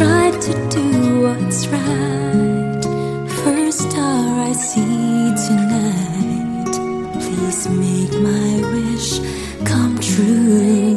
tried to do what's right. First star I see tonight. Please make my wish come true.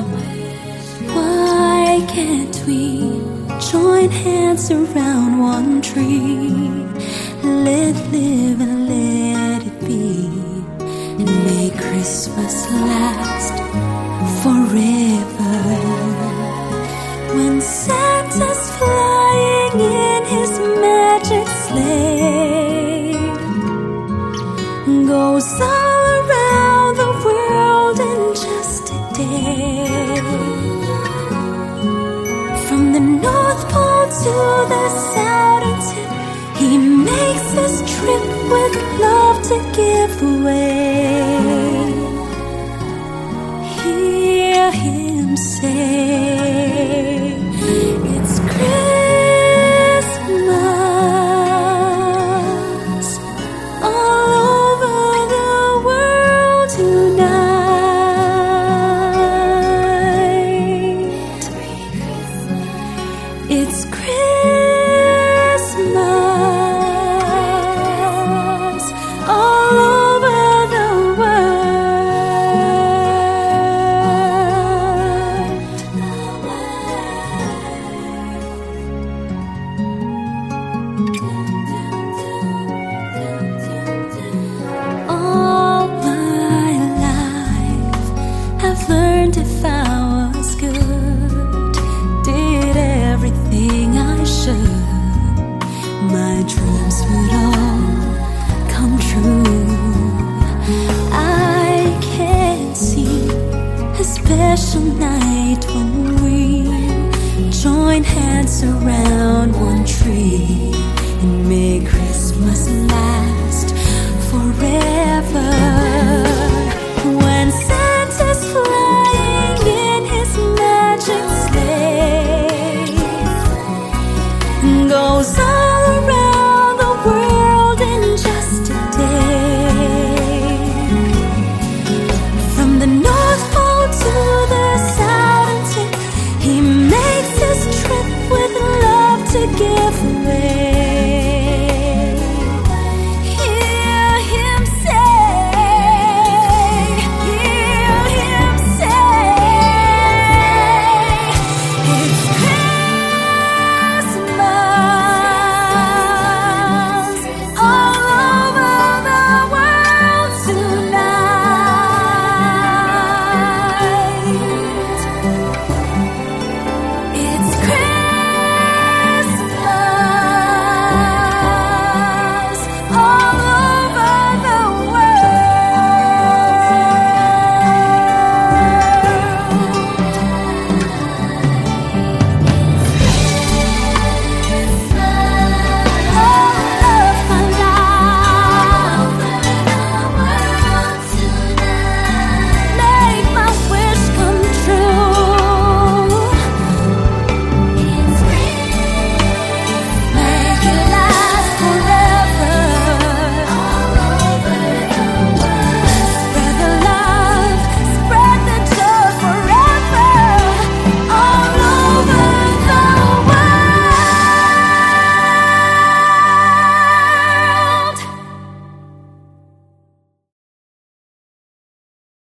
Why can't we join hands around one tree? Let live and let it be, and make Christmas last forever. When Santa's flying in his magic sleigh, goes all around the world in just a day. From the North Pole to the Southern Tip, he makes his trip with love to give away. Hear him say, it's Christmas all over the world tonight. It's Christmas all over the world. All my life I've learned if I was good, did everything I should, my dreams would all come true. I can see a special night when we join hands around one tree and make Christmas last forever.